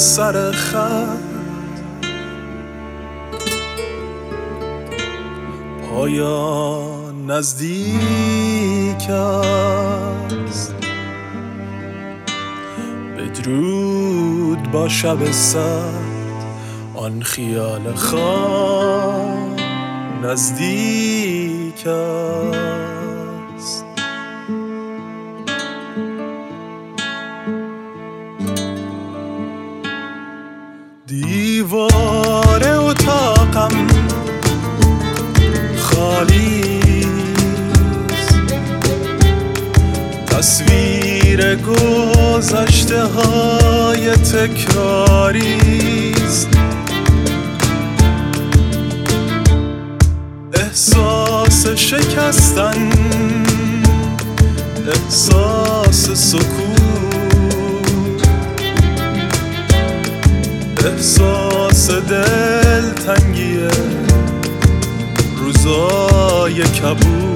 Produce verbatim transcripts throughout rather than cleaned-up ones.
سر خط پایان نزدیک است. بدرود با شب سرد آن خیال خواب نزدیک است. دیوار اتاقم خالی است، تصویر گذشته های تکراری است. احساس شکستن، احساس سکوت، احساس دلتنگی روزای کبود.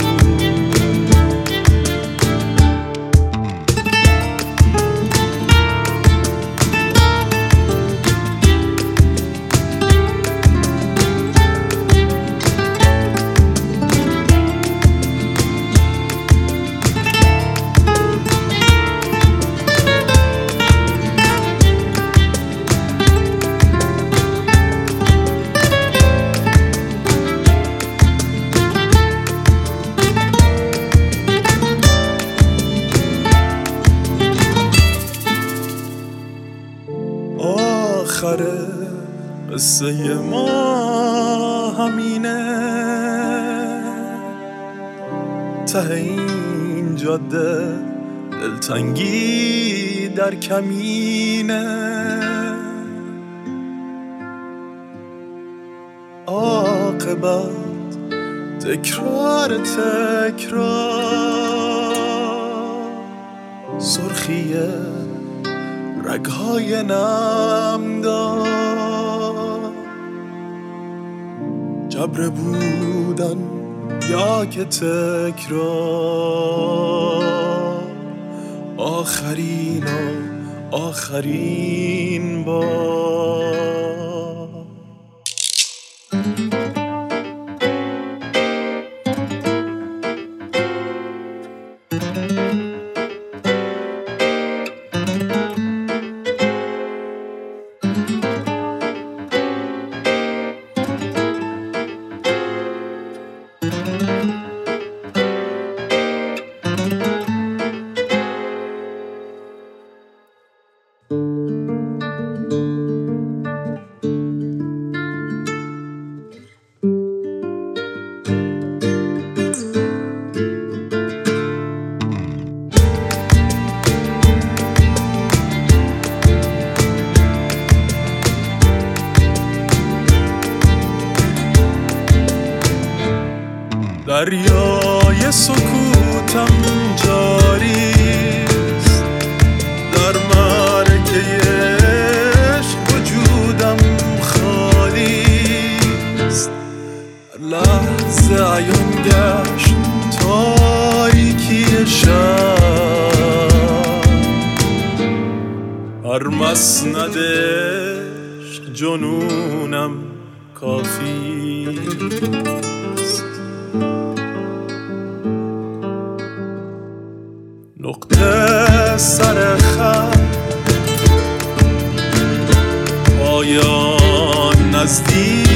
آخر قصه ما همینه، ته این جاده دلتنگی در کمینه. عاقبت تکرار تکرار، سرخیه رگهای نمدار، جبر بودن یا که تکرار، آخرین و آخرین بار. دریای سکوتم جاریست، در مرکه عشق وجودم خالیست. لحظه عیان گشت تاریکی شب، هر مسند عشق جنونم کافیست. نقطه سر خط پایان نزدیک